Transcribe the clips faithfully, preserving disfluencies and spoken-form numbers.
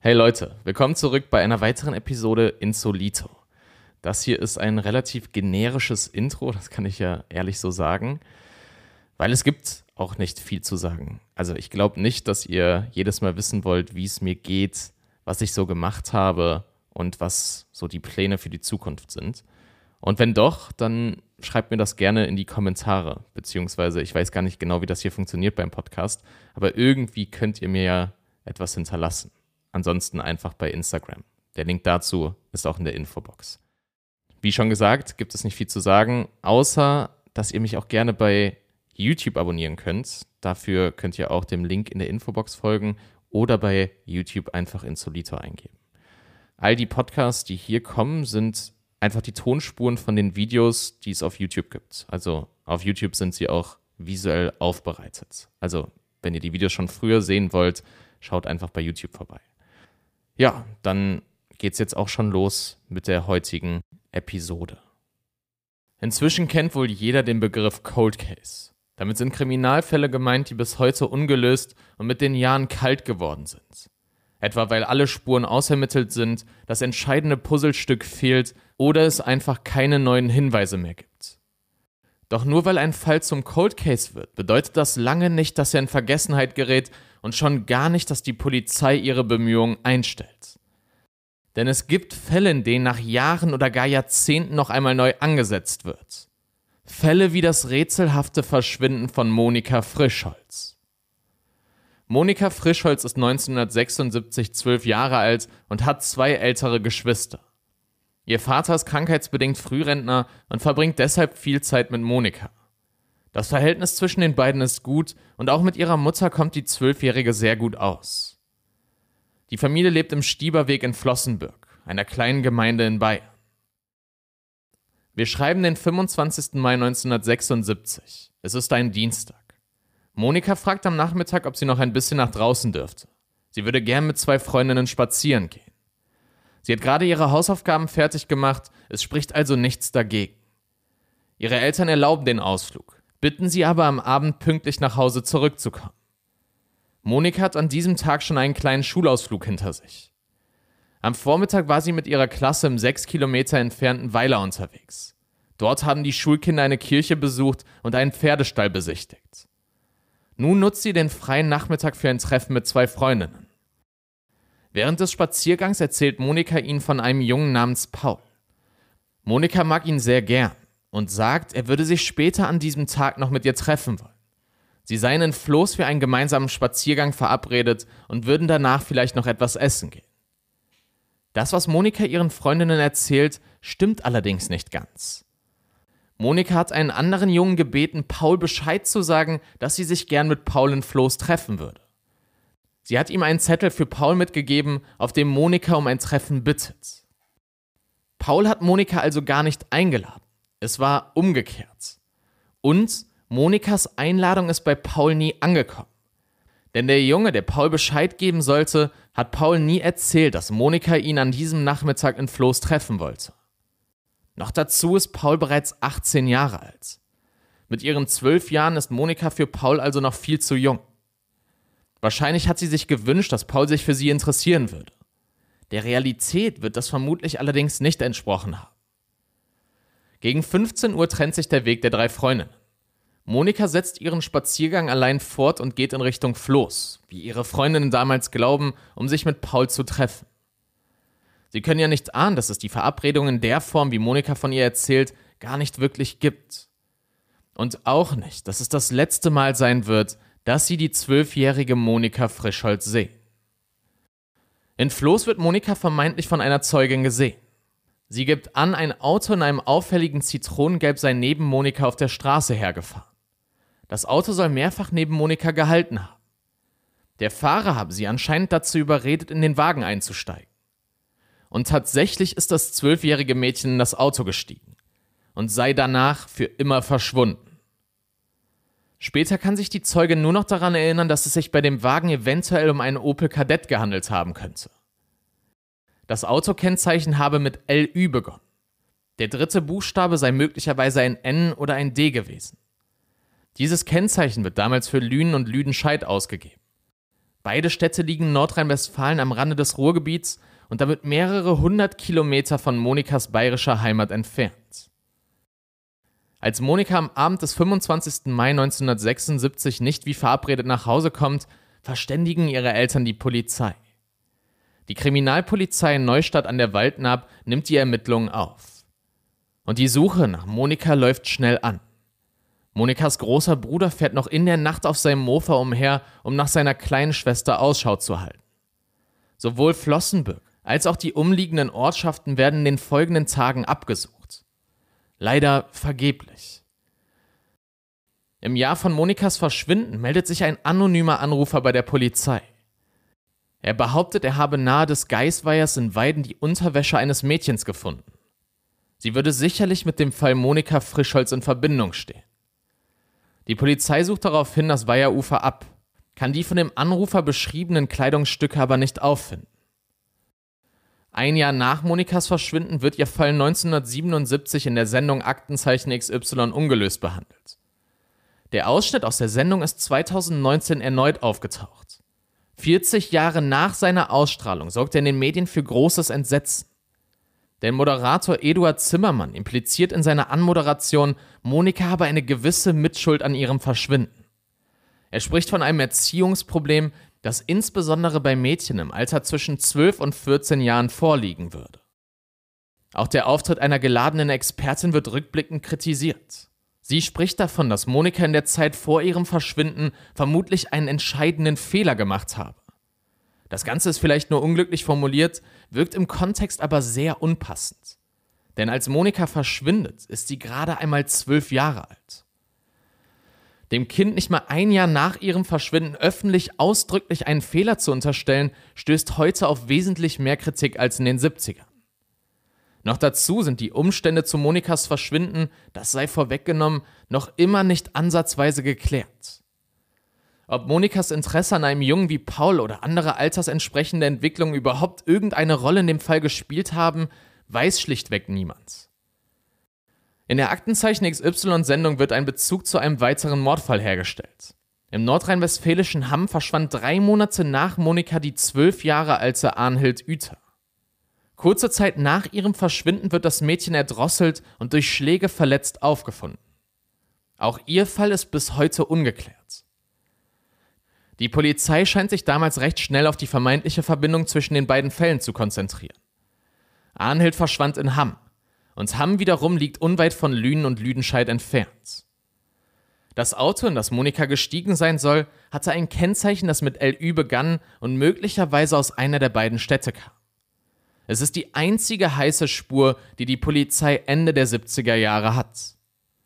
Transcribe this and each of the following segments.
Hey Leute, willkommen zurück bei einer weiteren Episode Insolito. Das hier ist ein relativ generisches Intro, das kann ich ja ehrlich so sagen, weil es gibt auch nicht viel zu sagen. Also ich glaube nicht, dass ihr jedes Mal wissen wollt, wie es mir geht, was ich so gemacht habe und was so die Pläne für die Zukunft sind. Und wenn doch, dann schreibt mir das gerne in die Kommentare, beziehungsweise ich weiß gar nicht genau, wie das hier funktioniert beim Podcast, aber irgendwie könnt ihr mir ja etwas hinterlassen. Ansonsten einfach bei Instagram. Der Link dazu ist auch in der Infobox. Wie schon gesagt, gibt es nicht viel zu sagen, außer, dass ihr mich auch gerne bei YouTube abonnieren könnt. Dafür könnt ihr auch dem Link in der Infobox folgen oder bei YouTube einfach Insolito eingeben. All die Podcasts, die hier kommen, sind einfach die Tonspuren von den Videos, die es auf YouTube gibt. Also auf YouTube sind sie auch visuell aufbereitet. Also wenn ihr die Videos schon früher sehen wollt, schaut einfach bei YouTube vorbei. Ja, dann geht's jetzt auch schon los mit der heutigen Episode. Inzwischen kennt wohl jeder den Begriff Cold Case. Damit sind Kriminalfälle gemeint, die bis heute ungelöst und mit den Jahren kalt geworden sind. Etwa weil alle Spuren ausermittelt sind, das entscheidende Puzzlestück fehlt oder es einfach keine neuen Hinweise mehr gibt. Doch nur weil ein Fall zum Cold Case wird, bedeutet das lange nicht, dass er in Vergessenheit gerät und schon gar nicht, dass die Polizei ihre Bemühungen einstellt. Denn es gibt Fälle, in denen nach Jahren oder gar Jahrzehnten noch einmal neu angesetzt wird. Fälle wie das rätselhafte Verschwinden von Monika Frischholz. Monika Frischholz ist neunzehnhundertsechsundsiebzig zwölf Jahre alt und hat zwei ältere Geschwister. Ihr Vater ist krankheitsbedingt Frührentner und verbringt deshalb viel Zeit mit Monika. Das Verhältnis zwischen den beiden ist gut und auch mit ihrer Mutter kommt die Zwölfjährige sehr gut aus. Die Familie lebt im Stieberweg in Flossenbürg, einer kleinen Gemeinde in Bayern. Wir schreiben den fünfundzwanzigsten Mai neunzehnhundertsechsundsiebzig. Es ist ein Dienstag. Monika fragt am Nachmittag, ob sie noch ein bisschen nach draußen dürfte. Sie würde gern mit zwei Freundinnen spazieren gehen. Sie hat gerade ihre Hausaufgaben fertig gemacht, es spricht also nichts dagegen. Ihre Eltern erlauben den Ausflug, bitten sie aber am Abend pünktlich nach Hause zurückzukommen. Monika hat an diesem Tag schon einen kleinen Schulausflug hinter sich. Am Vormittag war sie mit ihrer Klasse im sechs Kilometer entfernten Weiler unterwegs. Dort haben die Schulkinder eine Kirche besucht und einen Pferdestall besichtigt. Nun nutzt sie den freien Nachmittag für ein Treffen mit zwei Freundinnen. Während des Spaziergangs erzählt Monika ihnen von einem Jungen namens Paul. Monika mag ihn sehr gern und sagt, er würde sich später an diesem Tag noch mit ihr treffen wollen. Sie seien in Floß für einen gemeinsamen Spaziergang verabredet und würden danach vielleicht noch etwas essen gehen. Das, was Monika ihren Freundinnen erzählt, stimmt allerdings nicht ganz. Monika hat einen anderen Jungen gebeten, Paul Bescheid zu sagen, dass sie sich gern mit Paul in Floß treffen würde. Sie hat ihm einen Zettel für Paul mitgegeben, auf dem Monika um ein Treffen bittet. Paul hat Monika also gar nicht eingeladen. Es war umgekehrt. Und Monikas Einladung ist bei Paul nie angekommen. Denn der Junge, der Paul Bescheid geben sollte, hat Paul nie erzählt, dass Monika ihn an diesem Nachmittag in Floß treffen wollte. Noch dazu ist Paul bereits achtzehn Jahre alt. Mit ihren zwölf Jahren ist Monika für Paul also noch viel zu jung. Wahrscheinlich hat sie sich gewünscht, dass Paul sich für sie interessieren würde. Der Realität wird das vermutlich allerdings nicht entsprochen haben. Gegen fünfzehn Uhr trennt sich der Weg der drei Freundinnen. Monika setzt ihren Spaziergang allein fort und geht in Richtung Floß, wie ihre Freundinnen damals glauben, um sich mit Paul zu treffen. Sie können ja nicht ahnen, dass es die Verabredung in der Form, wie Monika von ihr erzählt, gar nicht wirklich gibt. Und auch nicht, dass es das letzte Mal sein wird, dass sie die zwölfjährige Monika Frischholz sehen. In Floß wird Monika vermeintlich von einer Zeugin gesehen. Sie gibt an, ein Auto in einem auffälligen Zitronengelb sei neben Monika auf der Straße hergefahren. Das Auto soll mehrfach neben Monika gehalten haben. Der Fahrer habe sie anscheinend dazu überredet, in den Wagen einzusteigen. Und tatsächlich ist das zwölfjährige Mädchen in das Auto gestiegen und sei danach für immer verschwunden. Später kann sich die Zeugin nur noch daran erinnern, dass es sich bei dem Wagen eventuell um einen Opel Kadett gehandelt haben könnte. Das Autokennzeichen habe mit L Ü begonnen. Der dritte Buchstabe sei möglicherweise ein N oder ein D gewesen. Dieses Kennzeichen wird damals für Lünen und Lüdenscheid ausgegeben. Beide Städte liegen in Nordrhein-Westfalen am Rande des Ruhrgebiets und damit mehrere hundert Kilometer von Monikas bayerischer Heimat entfernt. Als Monika am Abend des fünfundzwanzigsten Mai neunzehnhundertsechsundsiebzig nicht wie verabredet nach Hause kommt, verständigen ihre Eltern die Polizei. Die Kriminalpolizei in Neustadt an der Waldnaab nimmt die Ermittlungen auf. Und die Suche nach Monika läuft schnell an. Monikas großer Bruder fährt noch in der Nacht auf seinem Mofa umher, um nach seiner kleinen Schwester Ausschau zu halten. Sowohl Flossenbürg als auch die umliegenden Ortschaften werden in den folgenden Tagen abgesucht. Leider vergeblich. Im Jahr von Monikas Verschwinden meldet sich ein anonymer Anrufer bei der Polizei. Er behauptet, er habe nahe des Geisweihers in Weiden die Unterwäsche eines Mädchens gefunden. Sie würde sicherlich mit dem Fall Monika Frischholz in Verbindung stehen. Die Polizei sucht daraufhin das Weiherufer ab, kann die von dem Anrufer beschriebenen Kleidungsstücke aber nicht auffinden. Ein Jahr nach Monikas Verschwinden wird ihr Fall neunzehnhundertsiebenundsiebzig in der Sendung Aktenzeichen X Y ungelöst behandelt. Der Ausschnitt aus der Sendung ist zweitausendneunzehn erneut aufgetaucht. vierzig Jahre nach seiner Ausstrahlung sorgt er in den Medien für großes Entsetzen. Der Moderator Eduard Zimmermann impliziert in seiner Anmoderation, Monika habe eine gewisse Mitschuld an ihrem Verschwinden. Er spricht von einem Erziehungsproblem, das insbesondere bei Mädchen im Alter zwischen zwölf und vierzehn Jahren vorliegen würde. Auch der Auftritt einer geladenen Expertin wird rückblickend kritisiert. Sie spricht davon, dass Monika in der Zeit vor ihrem Verschwinden vermutlich einen entscheidenden Fehler gemacht habe. Das Ganze ist vielleicht nur unglücklich formuliert, wirkt im Kontext aber sehr unpassend. Denn als Monika verschwindet, ist sie gerade einmal zwölf Jahre alt. Dem Kind nicht mal ein Jahr nach ihrem Verschwinden öffentlich ausdrücklich einen Fehler zu unterstellen, stößt heute auf wesentlich mehr Kritik als in den siebzigern. Noch dazu sind die Umstände zu Monikas Verschwinden, das sei vorweggenommen, noch immer nicht ansatzweise geklärt. Ob Monikas Interesse an einem Jungen wie Paul oder andere altersentsprechende Entwicklungen überhaupt irgendeine Rolle in dem Fall gespielt haben, weiß schlichtweg niemand. In der Aktenzeichen X Y-Sendung wird ein Bezug zu einem weiteren Mordfall hergestellt. Im nordrhein-westfälischen Hamm verschwand drei Monate nach Monika die zwölf Jahre alte Arnhild Uether. Kurze Zeit nach ihrem Verschwinden wird das Mädchen erdrosselt und durch Schläge verletzt aufgefunden. Auch ihr Fall ist bis heute ungeklärt. Die Polizei scheint sich damals recht schnell auf die vermeintliche Verbindung zwischen den beiden Fällen zu konzentrieren. Arnhild verschwand in Hamm und Hamm wiederum liegt unweit von Lünen und Lüdenscheid entfernt. Das Auto, in das Monika gestiegen sein soll, hatte ein Kennzeichen, das mit L Ü begann und möglicherweise aus einer der beiden Städte kam. Es ist die einzige heiße Spur, die die Polizei Ende der siebziger Jahre hat.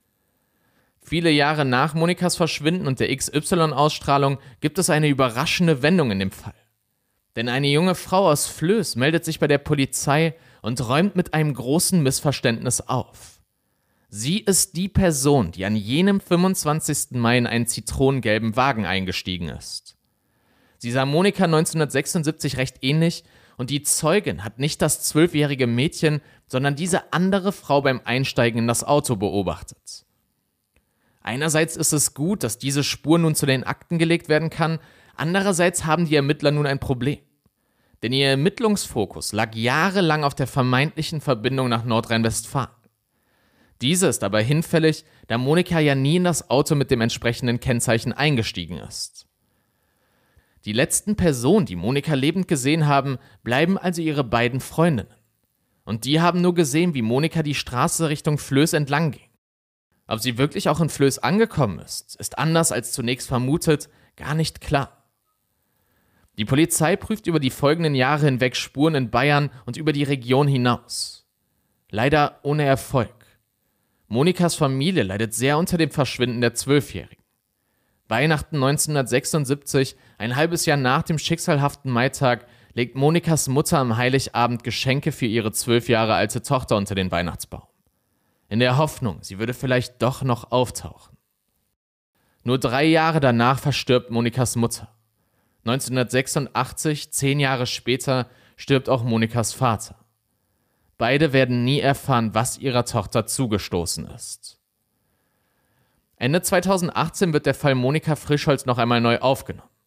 Viele Jahre nach Monikas Verschwinden und der X Y-Ausstrahlung gibt es eine überraschende Wendung in dem Fall. Denn eine junge Frau aus Flöß meldet sich bei der Polizei und räumt mit einem großen Missverständnis auf. Sie ist die Person, die an jenem fünfundzwanzigsten Mai in einen zitronengelben Wagen eingestiegen ist. Sie sah Monika neunzehnhundertsechsundsiebzig recht ähnlich und die Zeugin hat nicht das zwölfjährige Mädchen, sondern diese andere Frau beim Einsteigen in das Auto beobachtet. Einerseits ist es gut, dass diese Spur nun zu den Akten gelegt werden kann, andererseits haben die Ermittler nun ein Problem. Denn ihr Ermittlungsfokus lag jahrelang auf der vermeintlichen Verbindung nach Nordrhein-Westfalen. Diese ist aber hinfällig, da Monika ja nie in das Auto mit dem entsprechenden Kennzeichen eingestiegen ist. Die letzten Personen, die Monika lebend gesehen haben, bleiben also ihre beiden Freundinnen. Und die haben nur gesehen, wie Monika die Straße Richtung Flöß entlang ging. Ob sie wirklich auch in Flöß angekommen ist, ist anders als zunächst vermutet, gar nicht klar. Die Polizei prüft über die folgenden Jahre hinweg Spuren in Bayern und über die Region hinaus. Leider ohne Erfolg. Monikas Familie leidet sehr unter dem Verschwinden der Zwölfjährigen. Weihnachten neunzehnhundertsechsundsiebzig, ein halbes Jahr nach dem schicksalhaften Maitag, legt Monikas Mutter am Heiligabend Geschenke für ihre zwölf Jahre alte Tochter unter den Weihnachtsbaum. In der Hoffnung, sie würde vielleicht doch noch auftauchen. Nur drei Jahre danach verstirbt Monikas Mutter. neunzehnhundertsechsundachtzig, zehn Jahre später, stirbt auch Monikas Vater. Beide werden nie erfahren, was ihrer Tochter zugestoßen ist. Ende zweitausendachtzehn wird der Fall Monika Frischholz noch einmal neu aufgenommen.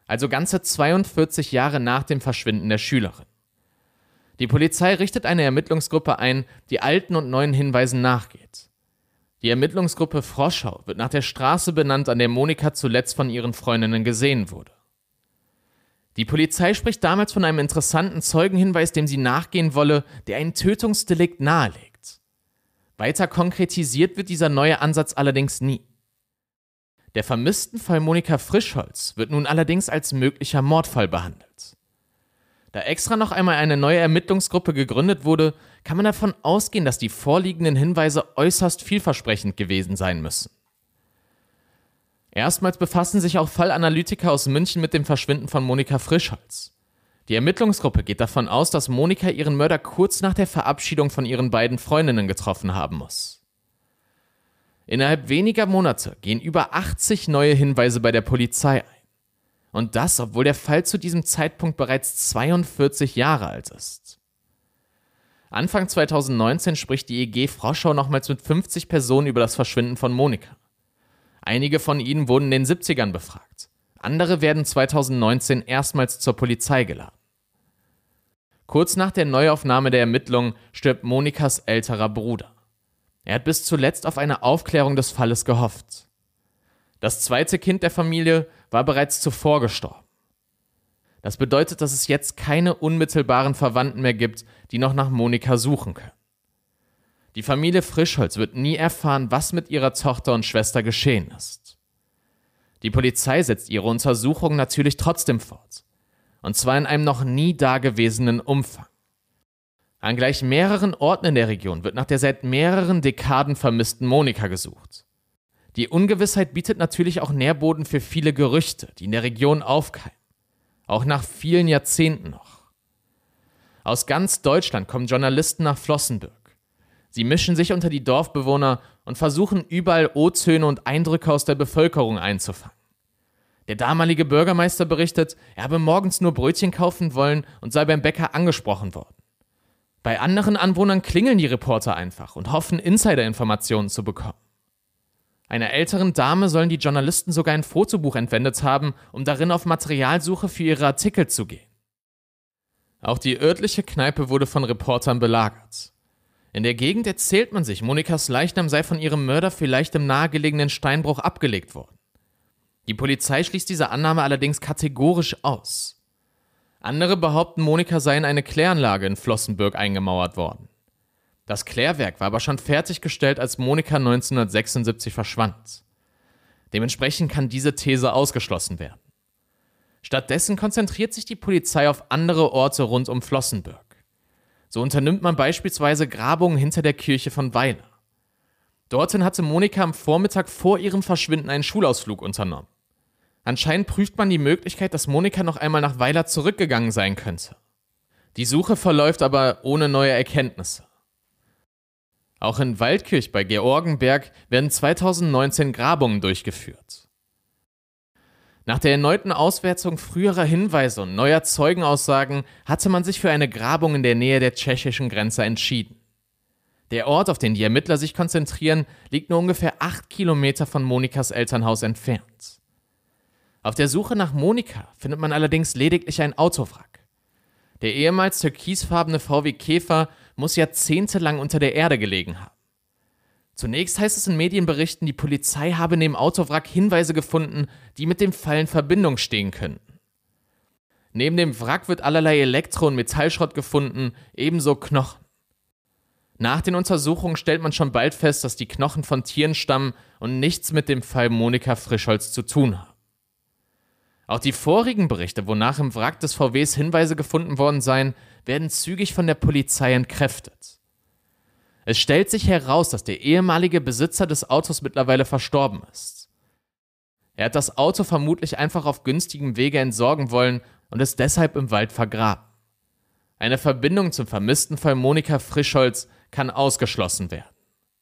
also ganze zweiundvierzig Jahre nach dem Verschwinden der Schülerin. Die Polizei richtet eine Ermittlungsgruppe ein, die alten und neuen Hinweisen nachgeht. Die Ermittlungsgruppe Froschau wird nach der Straße benannt, an der Monika zuletzt von ihren Freundinnen gesehen wurde. Die Polizei spricht damals von einem interessanten Zeugenhinweis, dem sie nachgehen wolle, der ein Tötungsdelikt nahelegt. Weiter konkretisiert wird dieser neue Ansatz allerdings nie. Der vermissten Fall Monika Frischholz wird nun allerdings als möglicher Mordfall behandelt. Da extra noch einmal eine neue Ermittlungsgruppe gegründet wurde, kann man davon ausgehen, dass die vorliegenden Hinweise äußerst vielversprechend gewesen sein müssen. Erstmals befassen sich auch Fallanalytiker aus München mit dem Verschwinden von Monika Frischholz. Die Ermittlungsgruppe geht davon aus, dass Monika ihren Mörder kurz nach der Verabschiedung von ihren beiden Freundinnen getroffen haben muss. Innerhalb weniger Monate gehen über achtzig neue Hinweise bei der Polizei ein. Und das, obwohl der Fall zu diesem Zeitpunkt bereits zweiundvierzig Jahre alt ist. Anfang zweitausendneunzehn spricht die E G Froschau nochmals mit fünfzig Personen über das Verschwinden von Monika. Einige von ihnen wurden in den siebzigern befragt. Andere werden zweitausendneunzehn erstmals zur Polizei geladen. Kurz nach der Neuaufnahme der Ermittlungen stirbt Monikas älterer Bruder. Er hat bis zuletzt auf eine Aufklärung des Falles gehofft. Das zweite Kind der Familie war bereits zuvor gestorben. Das bedeutet, dass es jetzt keine unmittelbaren Verwandten mehr gibt, die noch nach Monika suchen können. Die Familie Frischholz wird nie erfahren, was mit ihrer Tochter und Schwester geschehen ist. Die Polizei setzt ihre Untersuchungen natürlich trotzdem fort. Und zwar in einem noch nie dagewesenen Umfang. An gleich mehreren Orten in der Region wird nach der seit mehreren Dekaden vermissten Monika gesucht. Die Ungewissheit bietet natürlich auch Nährboden für viele Gerüchte, die in der Region aufkeimen. Auch nach vielen Jahrzehnten noch. Aus ganz Deutschland kommen Journalisten nach Flossenbürg. Sie mischen sich unter die Dorfbewohner und versuchen überall O-Töne und Eindrücke aus der Bevölkerung einzufangen. Der damalige Bürgermeister berichtet, er habe morgens nur Brötchen kaufen wollen und sei beim Bäcker angesprochen worden. Bei anderen Anwohnern klingeln die Reporter einfach und hoffen, Insider-Informationen zu bekommen. Einer älteren Dame sollen die Journalisten sogar ein Fotobuch entwendet haben, um darin auf Materialsuche für ihre Artikel zu gehen. Auch die örtliche Kneipe wurde von Reportern belagert. In der Gegend erzählt man sich, Monikas Leichnam sei von ihrem Mörder vielleicht im nahegelegenen Steinbruch abgelegt worden. Die Polizei schließt diese Annahme allerdings kategorisch aus. Andere behaupten, Monika sei in eine Kläranlage in Flossenbürg eingemauert worden. Das Klärwerk war aber schon fertiggestellt, als Monika neunzehnhundertsechsundsiebzig verschwand. Dementsprechend kann diese These ausgeschlossen werden. Stattdessen konzentriert sich die Polizei auf andere Orte rund um Flossenbürg. So unternimmt man beispielsweise Grabungen hinter der Kirche von Weiler. Dorthin hatte Monika am Vormittag vor ihrem Verschwinden einen Schulausflug unternommen. Anscheinend prüft man die Möglichkeit, dass Monika noch einmal nach Weiler zurückgegangen sein könnte. Die Suche verläuft aber ohne neue Erkenntnisse. Auch in Waldkirch bei Georgenberg werden zweitausendneunzehn Grabungen durchgeführt. Nach der erneuten Auswertung früherer Hinweise und neuer Zeugenaussagen hatte man sich für eine Grabung in der Nähe der tschechischen Grenze entschieden. Der Ort, auf den die Ermittler sich konzentrieren, liegt nur ungefähr acht Kilometer von Monikas Elternhaus entfernt. Auf der Suche nach Monika findet man allerdings lediglich ein Autowrack. Der ehemals türkisfarbene V W Käfer muss jahrzehntelang unter der Erde gelegen haben. Zunächst heißt es in Medienberichten, die Polizei habe neben Autowrack Hinweise gefunden, die mit dem Fall in Verbindung stehen könnten. Neben dem Wrack wird allerlei Elektro- und Metallschrott gefunden, ebenso Knochen. Nach den Untersuchungen stellt man schon bald fest, dass die Knochen von Tieren stammen und nichts mit dem Fall Monika Frischholz zu tun haben. Auch die vorigen Berichte, wonach im Wrack des V Ws Hinweise gefunden worden seien, werden zügig von der Polizei entkräftet. Es stellt sich heraus, dass der ehemalige Besitzer des Autos mittlerweile verstorben ist. Er hat das Auto vermutlich einfach auf günstigem Wege entsorgen wollen und es deshalb im Wald vergraben. Eine Verbindung zum vermissten Fall Monika Frischholz kann ausgeschlossen werden.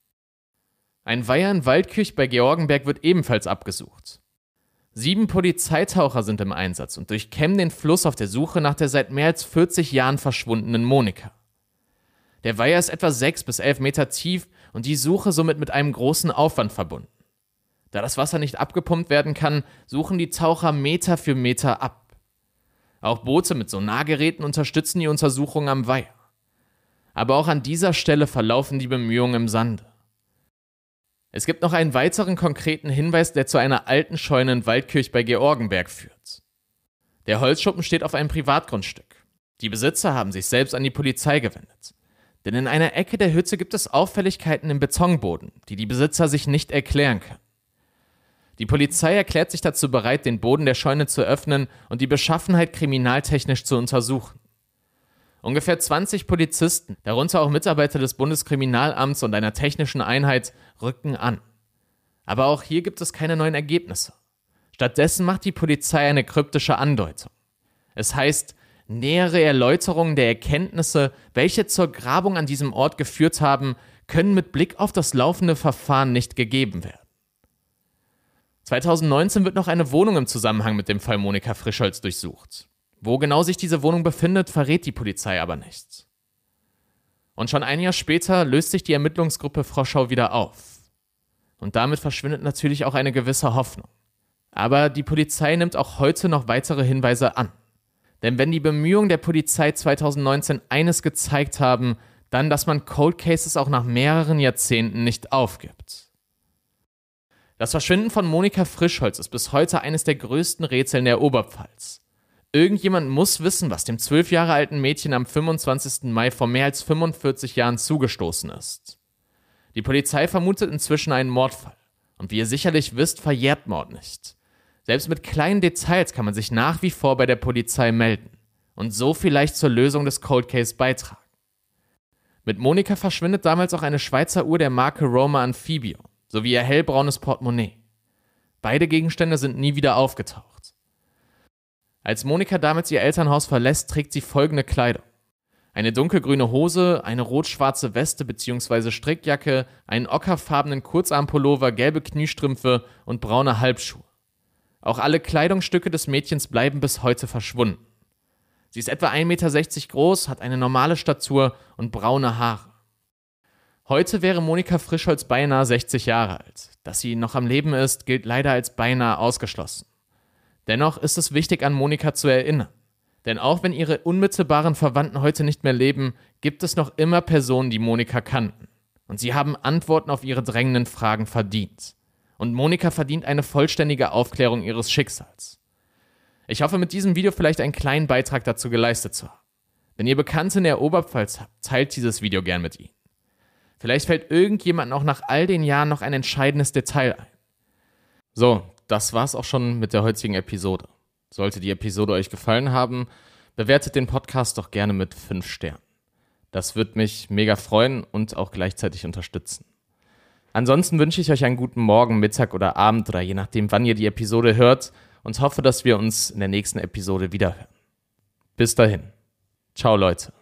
Ein Weiher in Waldkirch bei Georgenberg wird ebenfalls abgesucht. Sieben Polizeitaucher sind im Einsatz und durchkämmen den Fluss auf der Suche nach der seit mehr als vierzig Jahren verschwundenen Monika. Der Weiher ist etwa sechs bis elf Meter tief und die Suche somit mit einem großen Aufwand verbunden. Da das Wasser nicht abgepumpt werden kann, suchen die Taucher Meter für Meter ab. Auch Boote mit Sonargeräten unterstützen die Untersuchungen am Weiher. Aber auch an dieser Stelle verlaufen die Bemühungen im Sande. Es gibt noch einen weiteren konkreten Hinweis, der zu einer alten Scheune in Waldkirch bei Georgenberg führt. Der Holzschuppen steht auf einem Privatgrundstück. Die Besitzer haben sich selbst an die Polizei gewendet. Denn in einer Ecke der Hütte gibt es Auffälligkeiten im Betonboden, die die Besitzer sich nicht erklären können. Die Polizei erklärt sich dazu bereit, den Boden der Scheune zu öffnen und die Beschaffenheit kriminaltechnisch zu untersuchen. Ungefähr zwanzig Polizisten, darunter auch Mitarbeiter des Bundeskriminalamts und einer technischen Einheit, rücken an. Aber auch hier gibt es keine neuen Ergebnisse. Stattdessen macht die Polizei eine kryptische Andeutung. Es heißt, nähere Erläuterungen der Erkenntnisse, welche zur Grabung an diesem Ort geführt haben, können mit Blick auf das laufende Verfahren nicht gegeben werden. zweitausendneunzehn wird noch eine Wohnung im Zusammenhang mit dem Fall Monika Frischholz durchsucht. Wo genau sich diese Wohnung befindet, verrät die Polizei aber nicht. Und schon ein Jahr später löst sich die Ermittlungsgruppe Froschau wieder auf. Und damit verschwindet natürlich auch eine gewisse Hoffnung. Aber die Polizei nimmt auch heute noch weitere Hinweise an. Denn wenn die Bemühungen der Polizei zweitausendneunzehn eines gezeigt haben, dann, dass man Cold Cases auch nach mehreren Jahrzehnten nicht aufgibt. Das Verschwinden von Monika Frischholz ist bis heute eines der größten Rätsel in der Oberpfalz. Irgendjemand muss wissen, was dem zwölf Jahre alten Mädchen am fünfundzwanzigsten Mai vor mehr als fünfundvierzig Jahren zugestoßen ist. Die Polizei vermutet inzwischen einen Mordfall. Und wie ihr sicherlich wisst, verjährt Mord nicht. Selbst mit kleinen Details kann man sich nach wie vor bei der Polizei melden und so vielleicht zur Lösung des Cold Case beitragen. Mit Monika verschwindet damals auch eine Schweizer Uhr der Marke Roma Amphibio sowie ihr hellbraunes Portemonnaie. Beide Gegenstände sind nie wieder aufgetaucht. Als Monika damals ihr Elternhaus verlässt, trägt sie folgende Kleidung. Eine dunkelgrüne Hose, eine rot-schwarze Weste bzw. Strickjacke, einen ockerfarbenen Kurzarmpullover, gelbe Kniestrümpfe und braune Halbschuhe. Auch alle Kleidungsstücke des Mädchens bleiben bis heute verschwunden. Sie ist etwa ein Meter sechzig groß, hat eine normale Statur und braune Haare. Heute wäre Monika Frischholz beinahe sechzig Jahre alt. Dass sie noch am Leben ist, gilt leider als beinahe ausgeschlossen. Dennoch ist es wichtig, an Monika zu erinnern. Denn auch wenn ihre unmittelbaren Verwandten heute nicht mehr leben, gibt es noch immer Personen, die Monika kannten. Und sie haben Antworten auf ihre drängenden Fragen verdient. Und Monika verdient eine vollständige Aufklärung ihres Schicksals. Ich hoffe, mit diesem Video vielleicht einen kleinen Beitrag dazu geleistet zu haben. Wenn ihr Bekannte in der Oberpfalz habt, teilt dieses Video gern mit ihnen. Vielleicht fällt irgendjemandem auch nach all den Jahren noch ein entscheidendes Detail ein. So, das war's auch schon mit der heutigen Episode. Sollte die Episode euch gefallen haben, bewertet den Podcast doch gerne mit fünf Sternen. Das wird mich mega freuen und auch gleichzeitig unterstützen. Ansonsten wünsche ich euch einen guten Morgen, Mittag oder Abend oder je nachdem, wann ihr die Episode hört und hoffe, dass wir uns in der nächsten Episode wiederhören. Bis dahin. Ciao, Leute.